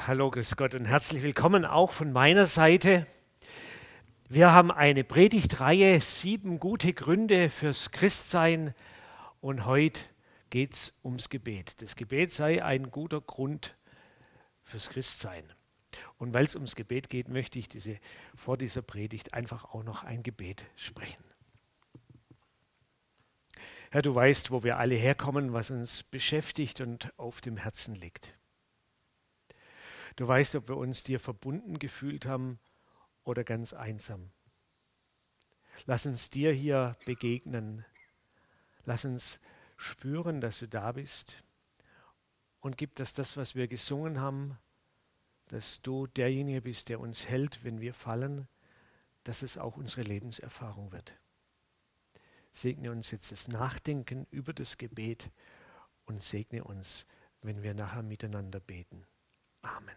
Hallo, grüß Gott und herzlich willkommen auch von meiner Seite. Wir haben eine Predigtreihe, 7 gute Gründe fürs Christsein und heute geht es ums Gebet. Das Gebet sei ein guter Grund fürs Christsein. Und weil es ums Gebet geht, möchte ich vor dieser Predigt einfach auch noch ein Gebet sprechen. Herr, du weißt, wo wir alle herkommen, was uns beschäftigt und auf dem Herzen liegt. Du weißt, ob wir uns dir verbunden gefühlt haben oder ganz einsam. Lass uns dir hier begegnen. Lass uns spüren, dass du da bist. Und gib, dass das, was wir gesungen haben, dass du derjenige bist, der uns hält, wenn wir fallen, dass es auch unsere Lebenserfahrung wird. Segne uns jetzt das Nachdenken über das Gebet und segne uns, wenn wir nachher miteinander beten. Amen.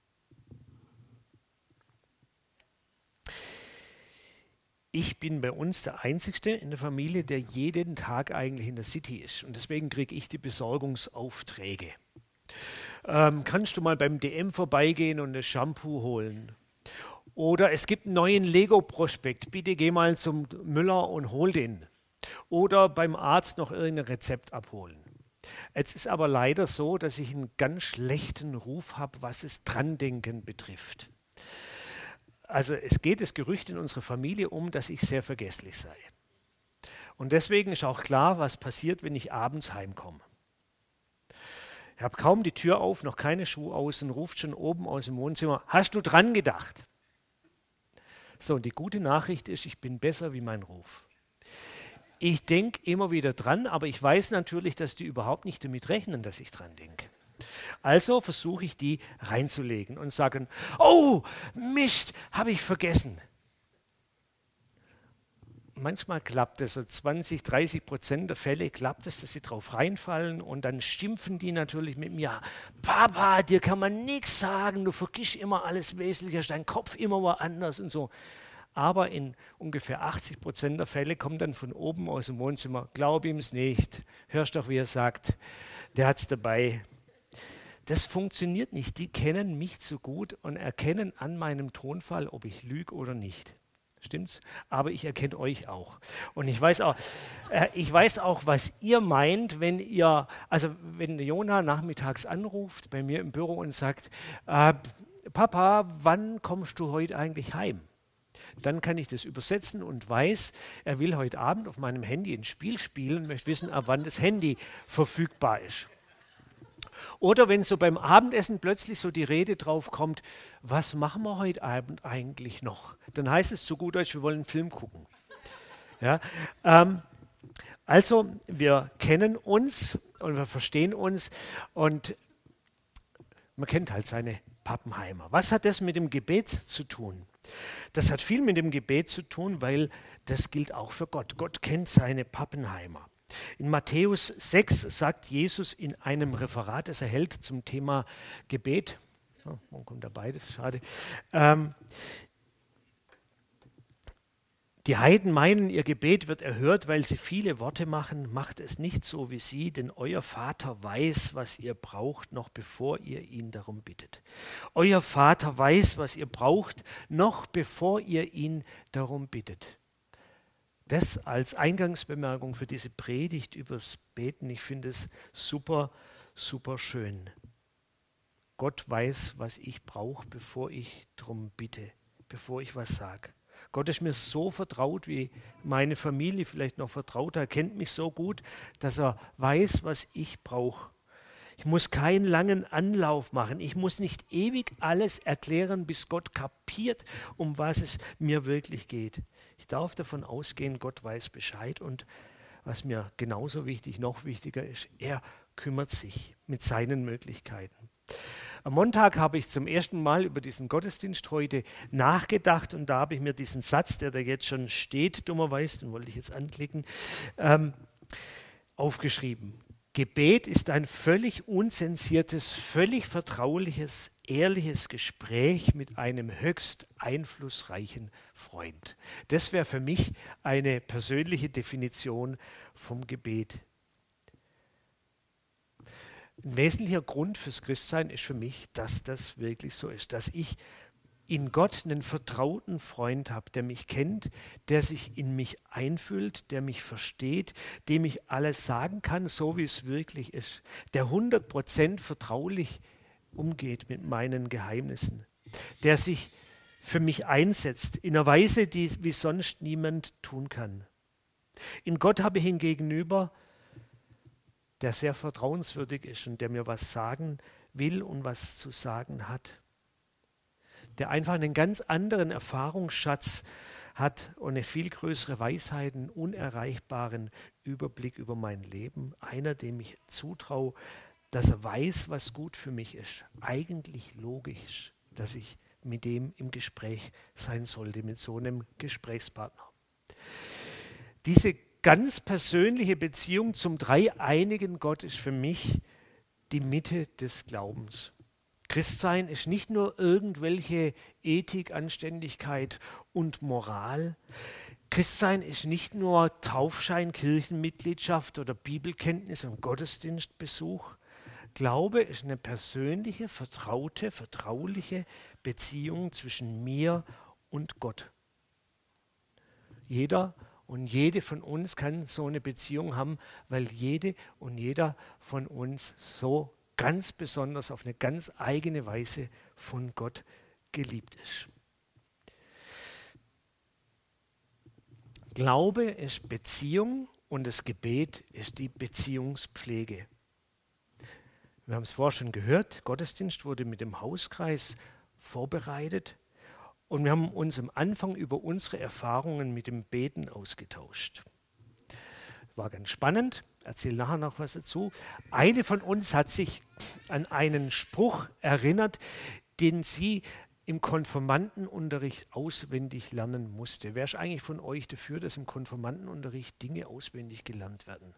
Ich bin bei uns der Einzige in der Familie, der jeden Tag eigentlich in der City ist. Und deswegen kriege ich die Besorgungsaufträge. Kannst du mal beim DM vorbeigehen und das Shampoo holen? Oder es gibt einen neuen Lego-Prospekt. Bitte geh mal zum Müller und hol den. Oder beim Arzt noch irgendein Rezept abholen. Es ist aber leider so, dass ich einen ganz schlechten Ruf habe, was das Drandenken betrifft. Also es geht das Gerücht in unserer Familie dass ich sehr vergesslich sei. Und deswegen ist auch klar, was passiert, wenn ich abends heimkomme. Ich habe kaum die Tür auf, noch keine Schuhe aus und ruft schon oben aus dem Wohnzimmer, hast du dran gedacht? So, und die gute Nachricht ist, ich bin besser wie mein Ruf. Ich denke immer wieder dran, aber ich weiß natürlich, dass die überhaupt nicht damit rechnen, dass ich dran denke. Also versuche ich, die reinzulegen und sagen, oh, Mist, habe ich vergessen. Manchmal klappt es, so 20-30% der Fälle klappt es, dass sie drauf reinfallen und dann schimpfen die natürlich mit mir. Papa, dir kann man nichts sagen, du vergisst immer alles Wesentliche, hast dein Kopf immer woanders und so. Aber in ungefähr 80% der Fälle kommt dann von oben aus dem Wohnzimmer, glaub ihm's nicht, hörst doch, wie er sagt, der hat's dabei. Das funktioniert nicht. Die kennen mich zu gut und erkennen an meinem Tonfall, ob ich lüge oder nicht. Stimmt's? Aber ich erkenne euch auch. Und ich weiß auch, was ihr meint, wenn der Jona nachmittags anruft bei mir im Büro und sagt, Papa, wann kommst du heute eigentlich heim? Dann kann ich das übersetzen und weiß, er will heute Abend auf meinem Handy ein Spiel spielen und möchte wissen, ab wann das Handy verfügbar ist. Oder wenn so beim Abendessen plötzlich so die Rede drauf kommt, was machen wir heute Abend eigentlich noch? Dann heißt es zu gut Deutsch, wir wollen einen Film gucken. Ja, also wir kennen uns und wir verstehen uns und man kennt halt seine Pappenheimer. Was hat das mit dem Gebet zu tun? Das hat viel mit dem Gebet zu tun, weil das gilt auch für Gott. Gott kennt seine Pappenheimer. In Matthäus 6 sagt Jesus in einem Referat, das er hält zum Thema Gebet, warum kommt da beides, schade, die Heiden meinen, ihr Gebet wird erhört, weil sie viele Worte machen, macht es nicht so wie sie, denn euer Vater weiß, was ihr braucht, noch bevor ihr ihn darum bittet. Euer Vater weiß, was ihr braucht, noch bevor ihr ihn darum bittet. Das als Eingangsbemerkung für diese Predigt übers Beten, ich finde es super, super schön. Gott weiß, was ich brauche, bevor ich darum bitte, bevor ich was sage. Gott ist mir so vertraut, wie meine Familie vielleicht noch vertraut. Er kennt mich so gut, dass er weiß, was ich brauche. Ich muss keinen langen Anlauf machen. Ich muss nicht ewig alles erklären, bis Gott kapiert, um was es mir wirklich geht. Ich darf davon ausgehen, Gott weiß Bescheid und was mir genauso wichtig, noch wichtiger ist, er kümmert sich mit seinen Möglichkeiten. Am Montag habe ich zum ersten Mal über diesen Gottesdienst heute nachgedacht und da habe ich mir diesen Satz, der da jetzt schon steht, dummerweise, den wollte ich jetzt anklicken, aufgeschrieben. Gebet ist ein völlig unzensiertes, völlig vertrauliches, ehrliches Gespräch mit einem höchst einflussreichen Freund. Das wäre für mich eine persönliche Definition vom Gebet. Ein wesentlicher Grund fürs Christsein ist für mich, dass das wirklich so ist, dass ich in Gott einen vertrauten Freund habe, der mich kennt, der sich in mich einfühlt, der mich versteht, dem ich alles sagen kann, so wie es wirklich ist, der 100% vertraulich umgeht mit meinen Geheimnissen, der sich für mich einsetzt in einer Weise, die wie sonst niemand tun kann. In Gott habe ich ihn gegenüber, der sehr vertrauenswürdig ist und der mir was sagen will und was zu sagen hat. Der einfach einen ganz anderen Erfahrungsschatz hat und eine viel größere Weisheit, einen unerreichbaren Überblick über mein Leben. Einer, dem ich zutraue, dass er weiß, was gut für mich ist. Eigentlich logisch, dass ich mit dem im Gespräch sein sollte, mit so einem Gesprächspartner. Diese ganz persönliche Beziehung zum dreieinigen Gott ist für mich die Mitte des Glaubens. Christsein ist nicht nur irgendwelche Ethik, Anständigkeit und Moral. Christsein ist nicht nur Taufschein, Kirchenmitgliedschaft oder Bibelkenntnis und Gottesdienstbesuch. Glaube ist eine persönliche, vertraute, vertrauliche Beziehung zwischen mir und Gott. Jeder und jede von uns kann so eine Beziehung haben, weil jede und jeder von uns so ganz besonders auf eine ganz eigene Weise von Gott geliebt ist. Glaube ist Beziehung und das Gebet ist die Beziehungspflege. Wir haben es vorher schon gehört, Gottesdienst wurde mit dem Hauskreis vorbereitet und wir haben uns am Anfang über unsere Erfahrungen mit dem Beten ausgetauscht. War ganz spannend. Erzähle nachher noch was dazu. Eine von uns hat sich an einen Spruch erinnert, den sie im Konfirmandenunterricht auswendig lernen musste. Wer ist eigentlich von euch dafür, dass im Konfirmandenunterricht Dinge auswendig gelernt werden?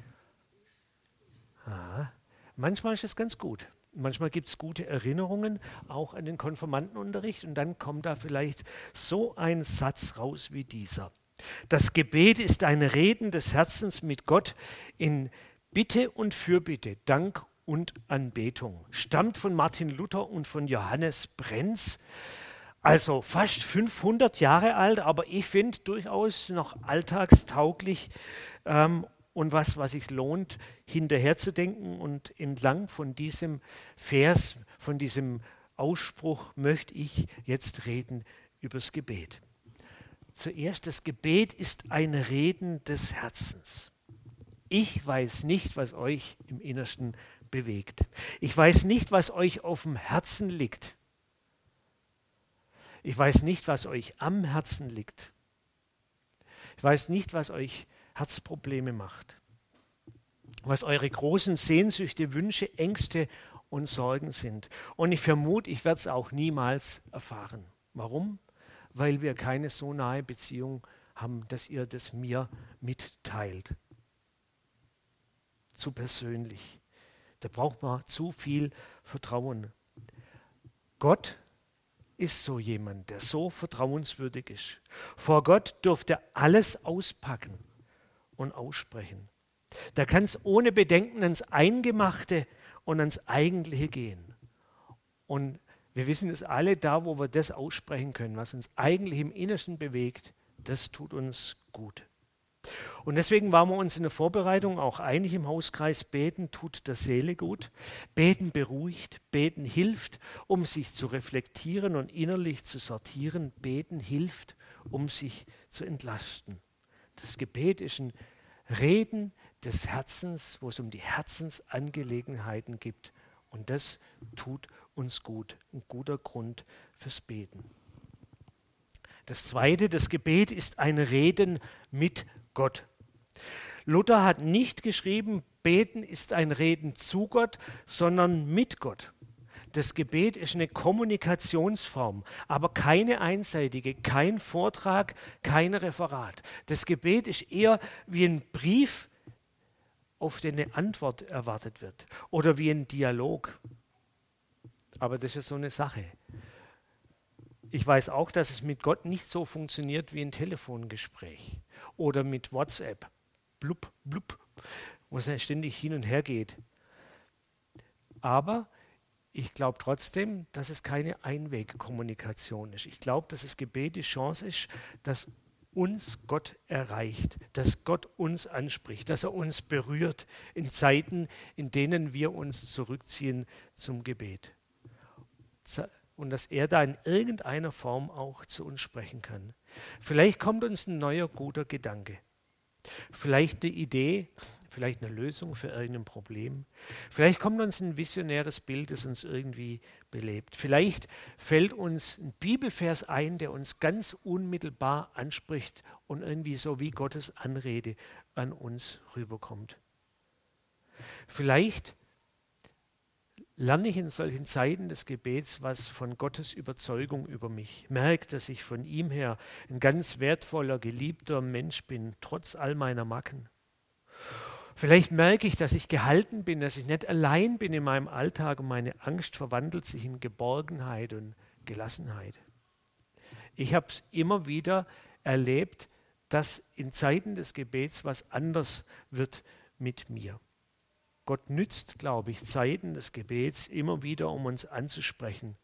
Manchmal ist es ganz gut. Manchmal gibt es gute Erinnerungen auch an den Konfirmandenunterricht und dann kommt da vielleicht so ein Satz raus wie dieser. Das Gebet ist ein Reden des Herzens mit Gott in Bitte und Fürbitte, Dank und Anbetung. Stammt von Martin Luther und von Johannes Brenz. Also fast 500 Jahre alt, aber ich finde durchaus noch alltagstauglich und was sich lohnt, hinterher zu denken. Und entlang von diesem Vers, von diesem Ausspruch möchte ich jetzt reden übers Gebet. Zuerst, das Gebet ist ein Reden des Herzens. Ich weiß nicht, was euch im Innersten bewegt. Ich weiß nicht, was euch auf dem Herzen liegt. Ich weiß nicht, was euch am Herzen liegt. Ich weiß nicht, was euch Herzprobleme macht. Was eure großen Sehnsüchte, Wünsche, Ängste und Sorgen sind. Und ich vermute, ich werde es auch niemals erfahren. Warum? Weil wir keine so nahe Beziehung haben, dass ihr das mir mitteilt. Zu persönlich. Da braucht man zu viel Vertrauen. Gott ist so jemand, der so vertrauenswürdig ist. Vor Gott dürft ihr alles auspacken und aussprechen. Da kann es ohne Bedenken ans Eingemachte und ans Eigentliche gehen. Und wir wissen es alle, da wo wir das aussprechen können, was uns eigentlich im Innersten bewegt, das tut uns gut. Und deswegen waren wir uns in der Vorbereitung auch einig im Hauskreis, Beten tut der Seele gut, Beten beruhigt, Beten hilft, um sich zu reflektieren und innerlich zu sortieren, Beten hilft, um sich zu entlasten. Das Gebet ist ein Reden des Herzens, wo es um die Herzensangelegenheiten geht. Und das tut uns gut, ein guter Grund fürs Beten. Das Zweite, das Gebet ist ein Reden mit Gott. Luther hat nicht geschrieben, Beten ist ein Reden zu Gott, sondern mit Gott. Das Gebet ist eine Kommunikationsform, aber keine einseitige, kein Vortrag, kein Referat. Das Gebet ist eher wie ein Brief, auf den eine Antwort erwartet wird oder wie ein Dialog. Aber das ist so eine Sache. Ich weiß auch, dass es mit Gott nicht so funktioniert wie ein Telefongespräch oder mit WhatsApp. Blub, blub, wo es ja ständig hin und her geht. Aber ich glaube trotzdem, dass es keine Einwegkommunikation ist. Ich glaube, dass das Gebet die Chance ist, dass uns Gott erreicht, dass Gott uns anspricht, dass er uns berührt in Zeiten, in denen wir uns zurückziehen zum Gebet. Und dass er da in irgendeiner Form auch zu uns sprechen kann. Vielleicht kommt uns ein neuer, guter Gedanke. Vielleicht eine Idee, vielleicht eine Lösung für irgendein Problem. Vielleicht kommt uns ein visionäres Bild, das uns irgendwie belebt. Vielleicht fällt uns ein Bibelvers ein, der uns ganz unmittelbar anspricht und irgendwie so wie Gottes Anrede an uns rüberkommt. Vielleicht lerne ich in solchen Zeiten des Gebets was von Gottes Überzeugung über mich. Merke, dass ich von ihm her ein ganz wertvoller, geliebter Mensch bin, trotz all meiner Macken. Vielleicht merke ich, dass ich gehalten bin, dass ich nicht allein bin in meinem Alltag und meine Angst verwandelt sich in Geborgenheit und Gelassenheit. Ich habe es immer wieder erlebt, dass in Zeiten des Gebets was anders wird mit mir. Gott nützt, glaube ich, Zeiten des Gebets immer wieder, um uns anzusprechen.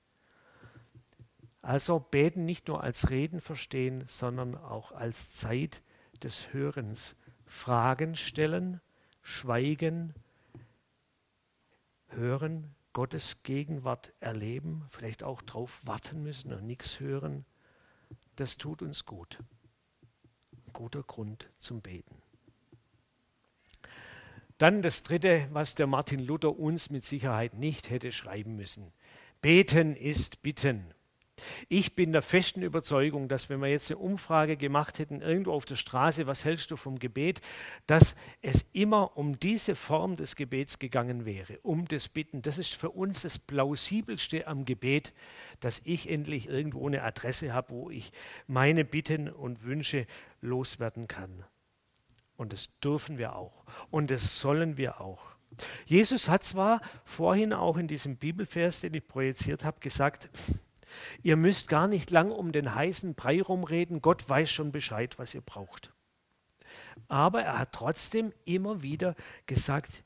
Also beten nicht nur als Reden verstehen, sondern auch als Zeit des Hörens. Fragen stellen, schweigen, hören, Gottes Gegenwart erleben, vielleicht auch drauf warten müssen und nichts hören. Das tut uns gut. Ein guter Grund zum Beten. Dann das Dritte, was der Martin Luther uns mit Sicherheit nicht hätte schreiben müssen. Beten ist Bitten. Ich bin der festen Überzeugung, dass wenn wir jetzt eine Umfrage gemacht hätten, irgendwo auf der Straße, was hältst du vom Gebet, dass es immer um diese Form des Gebets gegangen wäre, um das Bitten. Das ist für uns das Plausibelste am Gebet, dass ich endlich irgendwo eine Adresse habe, wo ich meine Bitten und Wünsche loswerden kann. Und das dürfen wir auch. Und das sollen wir auch. Jesus hat zwar vorhin auch in diesem Bibelvers, den ich projiziert habe, gesagt, ihr müsst gar nicht lang um den heißen Brei rumreden, Gott weiß schon Bescheid, was ihr braucht. Aber er hat trotzdem immer wieder gesagt,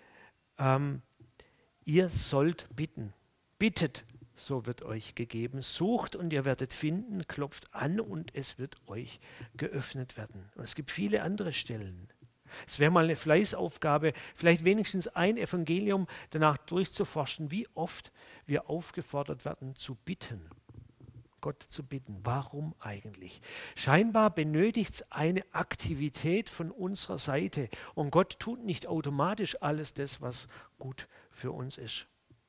ihr sollt bitten. Bittet, so wird euch gegeben. Sucht und ihr werdet finden, klopft an und es wird euch geöffnet werden. Und es gibt viele andere Stellen. Es wäre mal eine Fleißaufgabe, vielleicht wenigstens ein Evangelium danach durchzuforschen, wie oft wir aufgefordert werden zu bitten. Gott zu bitten. Warum eigentlich? Scheinbar benötigt es eine Aktivität von unserer Seite. Und Gott tut nicht automatisch alles das, was gut für uns ist.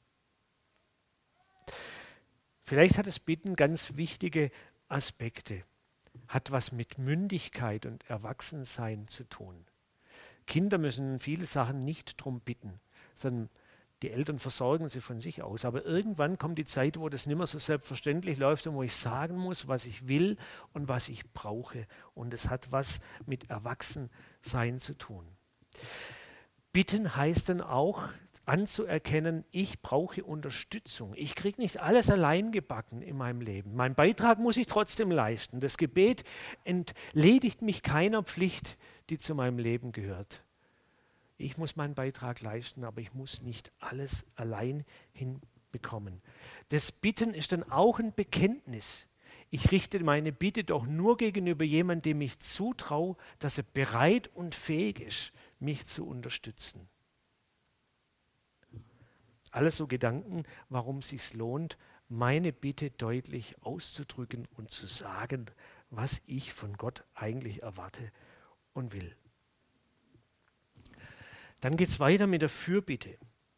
Vielleicht hat das Bitten ganz wichtige Aspekte, hat was mit Mündigkeit und Erwachsensein zu tun. Kinder müssen viele Sachen nicht drum bitten, sondern die Eltern versorgen sie von sich aus. Aber irgendwann kommt die Zeit, wo das nicht mehr so selbstverständlich läuft und wo ich sagen muss, was ich will und was ich brauche. Und es hat was mit Erwachsensein zu tun. Bitten heißt dann auch, anzuerkennen, ich brauche Unterstützung. Ich kriege nicht alles allein gebacken in meinem Leben. Meinen Beitrag muss ich trotzdem leisten. Das Gebet entledigt mich keiner Pflicht, die zu meinem Leben gehört. Ich muss meinen Beitrag leisten, aber ich muss nicht alles allein hinbekommen. Das Bitten ist dann auch ein Bekenntnis. Ich richte meine Bitte doch nur gegenüber jemandem, dem ich zutraue, dass er bereit und fähig ist, mich zu unterstützen. Alles so Gedanken, warum es sich lohnt, meine Bitte deutlich auszudrücken und zu sagen, was ich von Gott eigentlich erwarte und will. Dann geht es weiter mit der Fürbitte.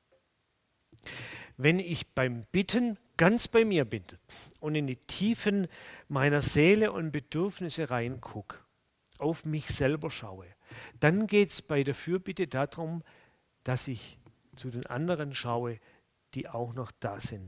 Wenn ich beim Bitten ganz bei mir bin und in die Tiefen meiner Seele und Bedürfnisse reingucke, auf mich selber schaue, dann geht es bei der Fürbitte darum, dass ich zu den anderen schaue, die auch noch da sind.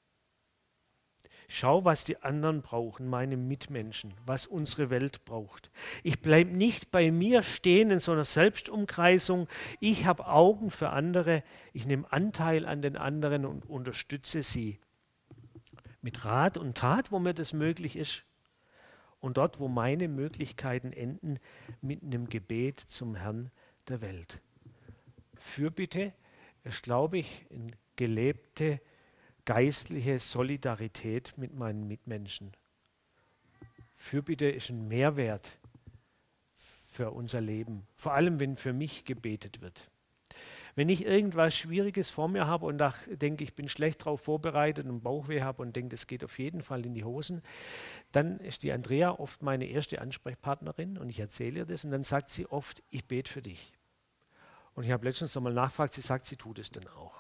Schau, was die anderen brauchen, meine Mitmenschen, was unsere Welt braucht. Ich bleibe nicht bei mir stehen in so einer Selbstumkreisung. Ich habe Augen für andere. Ich nehme Anteil an den anderen und unterstütze sie. Mit Rat und Tat, wo mir das möglich ist. Und dort, wo meine Möglichkeiten enden, mit einem Gebet zum Herrn der Welt. Fürbitte ist, glaube ich, ein gelebte geistliche Solidarität mit meinen Mitmenschen. Fürbitte ist ein Mehrwert für unser Leben, vor allem wenn für mich gebetet wird. Wenn ich irgendwas Schwieriges vor mir habe und denke, ich bin schlecht darauf vorbereitet und Bauchweh habe und denke, das geht auf jeden Fall in die Hosen, dann ist die Andrea oft meine erste Ansprechpartnerin und ich erzähle ihr das und dann sagt sie oft, ich bete für dich. Und ich habe letztens nochmal nachgefragt, sie sagt, sie tut es dann auch.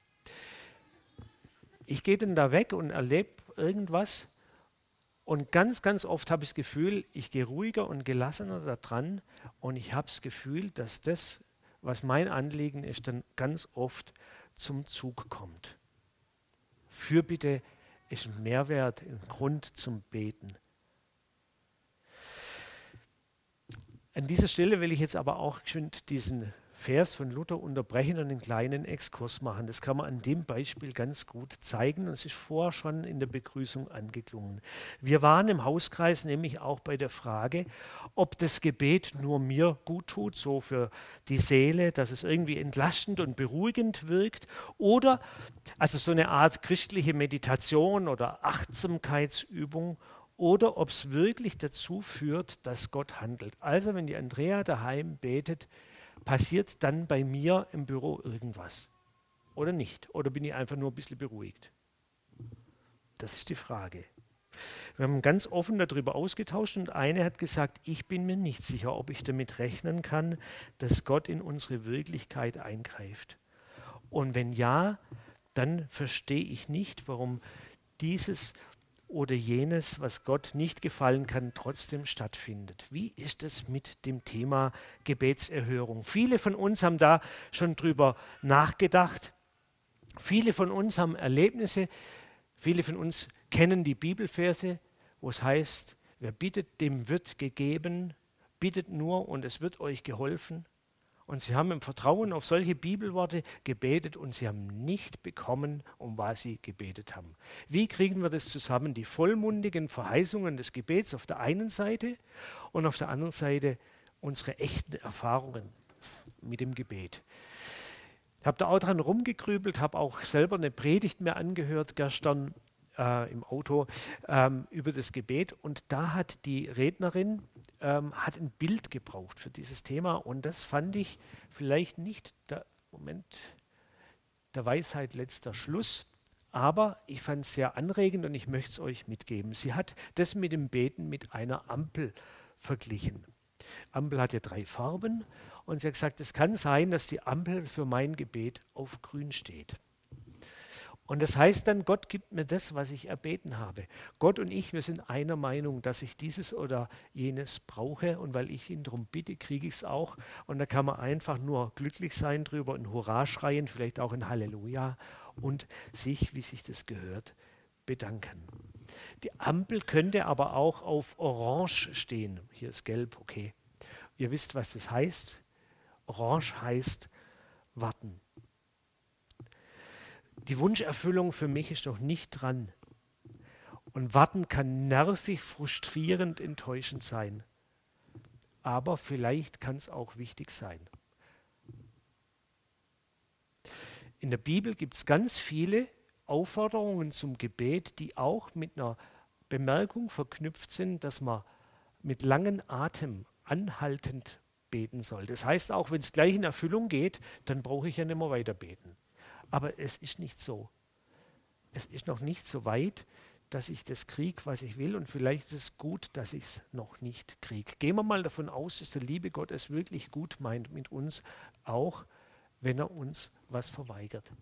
Ich gehe dann da weg und erlebe irgendwas und ganz, ganz oft habe ich das Gefühl, ich gehe ruhiger und gelassener da dran und ich habe das Gefühl, dass das, was mein Anliegen ist, dann ganz oft zum Zug kommt. Fürbitte ist ein Mehrwert, ein Grund zum Beten. An dieser Stelle will ich jetzt aber auch geschwind diesen Vers von Luther unterbrechen und einen kleinen Exkurs machen. Das kann man an dem Beispiel ganz gut zeigen und es ist vorher schon in der Begrüßung angeklungen. Wir waren im Hauskreis nämlich auch bei der Frage, ob das Gebet nur mir gut tut, so für die Seele, dass es irgendwie entlastend und beruhigend wirkt oder also so eine Art christliche Meditation oder Achtsamkeitsübung oder ob es wirklich dazu führt, dass Gott handelt. Also wenn die Andrea daheim betet, passiert dann bei mir im Büro irgendwas? Oder nicht? Oder bin ich einfach nur ein bisschen beruhigt? Das ist die Frage. Wir haben ganz offen darüber ausgetauscht und eine hat gesagt, ich bin mir nicht sicher, ob ich damit rechnen kann, dass Gott in unsere Wirklichkeit eingreift. Und wenn ja, dann verstehe ich nicht, warum dieses oder jenes, was Gott nicht gefallen kann, trotzdem stattfindet. Wie ist es mit dem Thema Gebetserhörung? Viele von uns haben da schon drüber nachgedacht. Viele von uns haben Erlebnisse. Viele von uns kennen die Bibelverse, wo es heißt, wer bittet, dem wird gegeben. Bittet nur und es wird euch geholfen. Und sie haben im Vertrauen auf solche Bibelworte gebetet und sie haben nicht bekommen, um was sie gebetet haben. Wie kriegen wir das zusammen? Die vollmundigen Verheißungen des Gebets auf der einen Seite und auf der anderen Seite unsere echten Erfahrungen mit dem Gebet. Ich habe da auch dran rumgegrübelt, habe auch selber eine Predigt mir angehört gestern im Auto über das Gebet und da hat die Rednerin hat ein Bild gebraucht für dieses Thema und das fand ich vielleicht nicht der Weisheit letzter Schluss, aber ich fand es sehr anregend und ich möchte es euch mitgeben. Sie hat das mit dem Beten mit einer Ampel verglichen. Ampel hat ja 3 Farben und sie hat gesagt, es kann sein, dass die Ampel für mein Gebet auf grün steht. Und das heißt dann, Gott gibt mir das, was ich erbeten habe. Gott und ich, wir sind einer Meinung, dass ich dieses oder jenes brauche und weil ich ihn darum bitte, kriege ich es auch. Und da kann man einfach nur glücklich sein drüber und Hurra schreien, vielleicht auch ein Halleluja und sich, wie sich das gehört, bedanken. Die Ampel könnte aber auch auf Orange stehen. Hier ist gelb, okay. Ihr wisst, was das heißt. Orange heißt warten. Die Wunscherfüllung für mich ist noch nicht dran. Und warten kann nervig, frustrierend, enttäuschend sein. Aber vielleicht kann es auch wichtig sein. In der Bibel gibt es ganz viele Aufforderungen zum Gebet, die auch mit einer Bemerkung verknüpft sind, dass man mit langem Atem anhaltend beten soll. Das heißt, auch wenn es gleich in Erfüllung geht, dann brauche ich ja nicht mehr weiter beten. Aber es ist nicht so. Es ist noch nicht so weit, dass ich das kriege, was ich will. Und vielleicht ist es gut, dass ich es noch nicht kriege. Gehen wir mal davon aus, dass der liebe Gott es wirklich gut meint mit uns, auch wenn er uns was verweigert.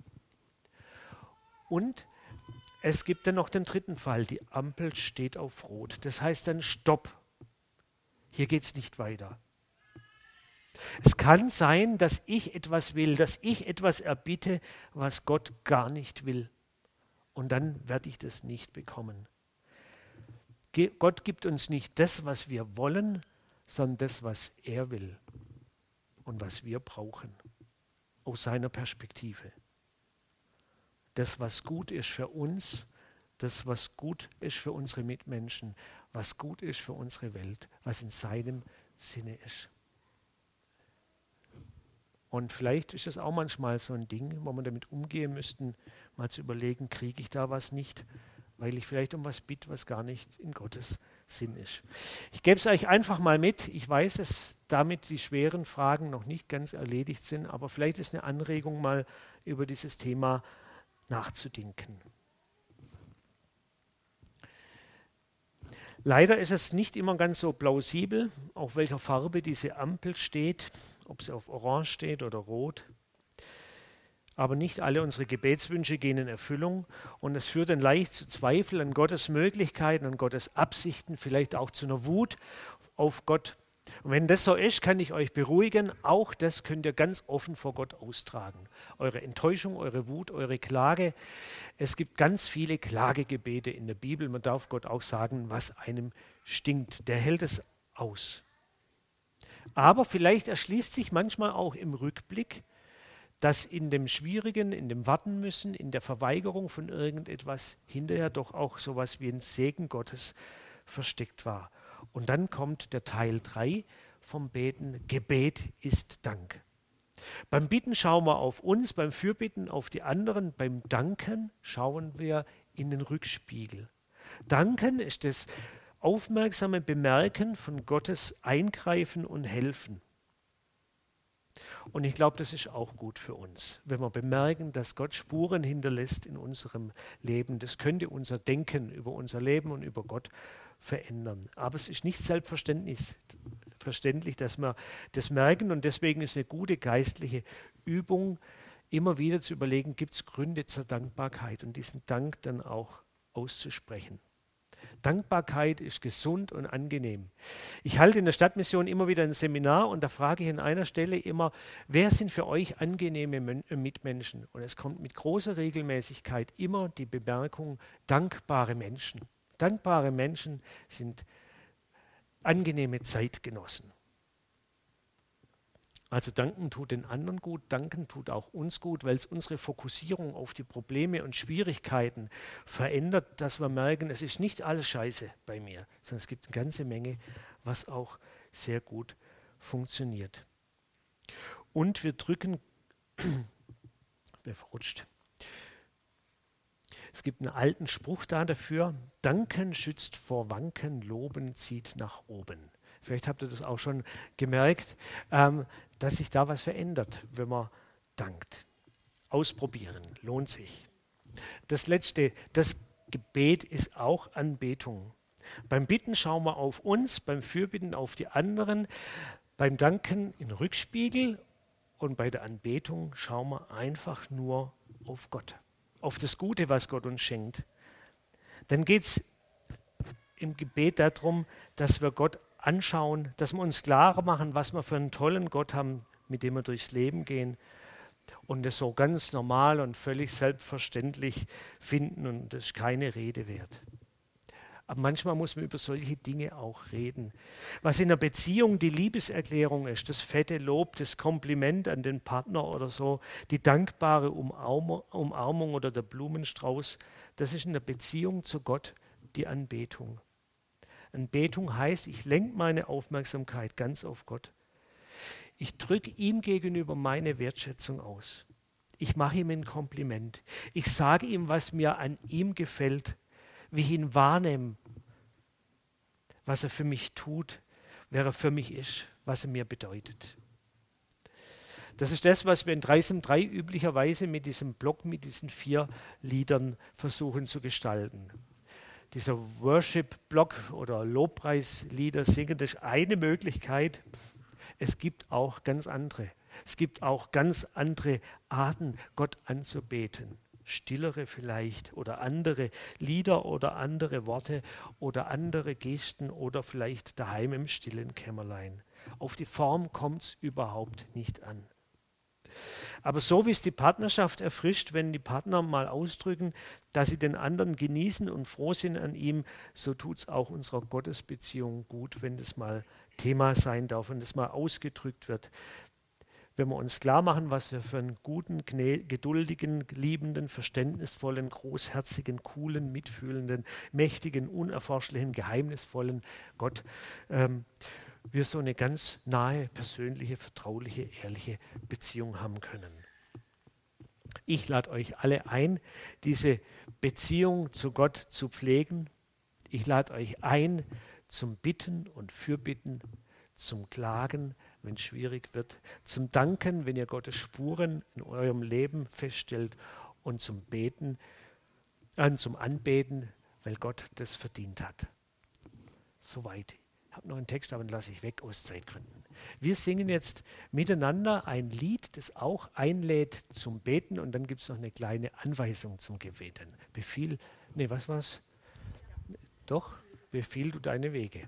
Und es gibt dann noch den dritten Fall. Die Ampel steht auf Rot. Das heißt dann Stopp. Hier geht es nicht weiter. Es kann sein, dass ich etwas will, dass ich etwas erbitte, was Gott gar nicht will. Und dann werde ich das nicht bekommen. Gott gibt uns nicht das, was wir wollen, sondern das, was er will und was wir brauchen, aus seiner Perspektive. Das, was gut ist für uns, das, was gut ist für unsere Mitmenschen, was gut ist für unsere Welt, was in seinem Sinne ist. Und vielleicht ist es auch manchmal so ein Ding, wo man damit umgehen müssten, mal zu überlegen, kriege ich da was nicht, weil ich vielleicht um was bitte, was gar nicht in Gottes Sinn ist. Ich gebe es euch einfach mal mit. Ich weiß, dass damit die schweren Fragen noch nicht ganz erledigt sind, aber vielleicht ist eine Anregung, mal über dieses Thema nachzudenken. Leider ist es nicht immer ganz so plausibel, auf welcher Farbe diese Ampel steht, ob sie auf Orange steht oder Rot. Aber nicht alle unsere Gebetswünsche gehen in Erfüllung und es führt dann leicht zu Zweifeln an Gottes Möglichkeiten, an Gottes Absichten, vielleicht auch zu einer Wut auf Gott. Und wenn das so ist, kann ich euch beruhigen, auch das könnt ihr ganz offen vor Gott austragen. Eure Enttäuschung, eure Wut, eure Klage. Es gibt ganz viele Klagegebete in der Bibel. Man darf Gott auch sagen, was einem stinkt. Der hält es aus. Aber vielleicht erschließt sich manchmal auch im Rückblick, dass in dem Schwierigen, in dem Warten müssen, in der Verweigerung von irgendetwas hinterher doch auch sowas wie ein Segen Gottes versteckt war. Und dann kommt der Teil 3 vom Beten, Gebet ist Dank. Beim Bitten schauen wir auf uns, beim Fürbitten auf die anderen, beim Danken schauen wir in den Rückspiegel. Danken ist das aufmerksame Bemerken von Gottes Eingreifen und Helfen. Und ich glaube, das ist auch gut für uns, wenn wir bemerken, dass Gott Spuren hinterlässt in unserem Leben. Das könnte unser Denken über unser Leben und über Gott verändern. Aber es ist nicht selbstverständlich, dass wir das merken. Und deswegen ist eine gute geistliche Übung, immer wieder zu überlegen, gibt es Gründe zur Dankbarkeit und diesen Dank dann auch auszusprechen. Dankbarkeit ist gesund und angenehm. Ich halte in der Stadtmission immer wieder ein Seminar und da frage ich an einer Stelle immer, wer sind für euch angenehme Mitmenschen? Und es kommt mit großer Regelmäßigkeit immer die Bemerkung, dankbare Menschen. Dankbare Menschen sind angenehme Zeitgenossen. Also danken tut den anderen gut, danken tut auch uns gut, weil es unsere Fokussierung auf die Probleme und Schwierigkeiten verändert, dass wir merken, es ist nicht alles scheiße bei mir, sondern es gibt eine ganze Menge, was auch sehr gut funktioniert. Und wir drücken, verrutscht. Es gibt einen alten Spruch da dafür, Danken schützt vor Wanken, Loben zieht nach oben. Vielleicht habt ihr das auch schon gemerkt, dass sich da was verändert, wenn man dankt. Ausprobieren, lohnt sich. Das Letzte, das Gebet ist auch Anbetung. Beim Bitten schauen wir auf uns, beim Fürbitten auf die anderen, beim Danken in Rückspiegel und bei der Anbetung schauen wir einfach nur auf Gott, auf das Gute, was Gott uns schenkt. Dann geht es im Gebet darum, dass wir Gott anschauen, dass wir uns klarer machen, was wir für einen tollen Gott haben, mit dem wir durchs Leben gehen und das so ganz normal und völlig selbstverständlich finden und das ist keine Rede wert. Aber manchmal muss man über solche Dinge auch reden. Was in einer Beziehung die Liebeserklärung ist, das fette Lob, das Kompliment an den Partner oder so, die dankbare Umarmung oder der Blumenstrauß, das ist in der Beziehung zu Gott die Anbetung. Anbetung heißt, ich lenke meine Aufmerksamkeit ganz auf Gott. Ich drücke ihm gegenüber meine Wertschätzung aus. Ich mache ihm ein Kompliment. Ich sage ihm, was mir an ihm gefällt, wie ich ihn wahrnehme, was er für mich tut, wer er für mich ist, was er mir bedeutet. Das ist das, was wir in 3 üblicherweise mit diesem Block, mit diesen 4 Liedern versuchen zu gestalten. Dieser Worship-Block oder Lobpreislieder singen, das ist eine Möglichkeit. Es gibt auch ganz andere. Es gibt auch ganz andere Arten, Gott anzubeten. Stillere vielleicht oder andere Lieder oder andere Worte oder andere Gesten oder vielleicht daheim im stillen Kämmerlein. Auf die Form kommt es überhaupt nicht an. Aber so wie es die Partnerschaft erfrischt, wenn die Partner mal ausdrücken, dass sie den anderen genießen und froh sind an ihm, so tut es auch unserer Gottesbeziehung gut, wenn das mal Thema sein darf und das mal ausgedrückt wird. Wenn wir uns klar machen, was wir für einen guten, geduldigen, liebenden, verständnisvollen, großherzigen, coolen, mitfühlenden, mächtigen, unerforschlichen, geheimnisvollen Gott wir so eine ganz nahe, persönliche, vertrauliche, ehrliche Beziehung haben können. Ich lade euch alle ein, diese Beziehung zu Gott zu pflegen. Ich lade euch ein zum Bitten und Fürbitten, zum Klagen, wenn es schwierig wird, zum Danken, wenn ihr Gottes Spuren in eurem Leben feststellt und zum Beten, zum Anbeten, weil Gott das verdient hat. Soweit. Ich habe noch einen Text, aber den lasse ich weg aus Zeitgründen. Wir singen jetzt miteinander ein Lied, das auch einlädt zum Beten und dann gibt es noch eine kleine Anweisung zum Gebeten. Was war's? Doch, befiehl du deine Wege.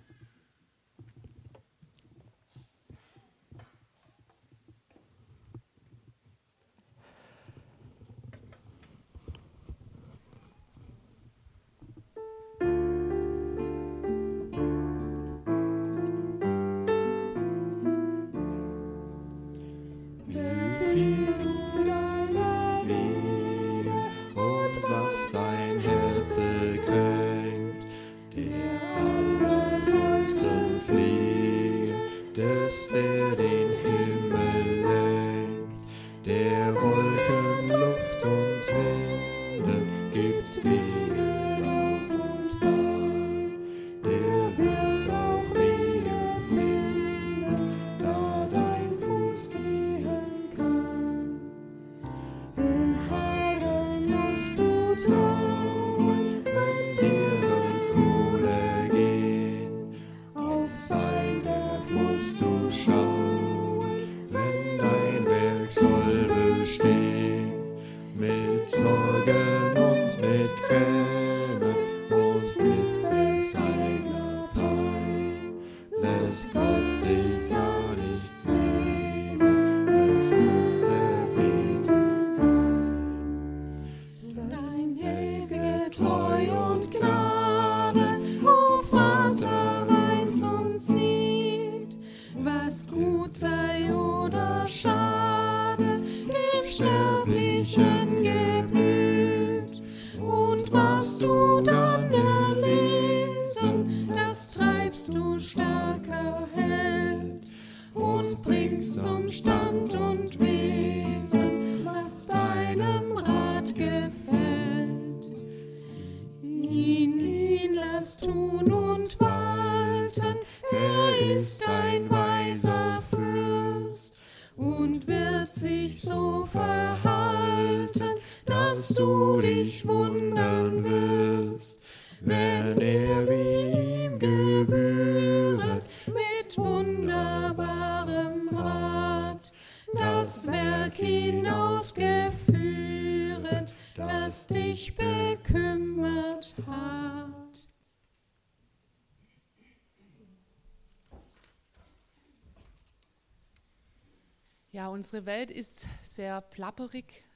Ja, unsere Welt ist sehr plapperig,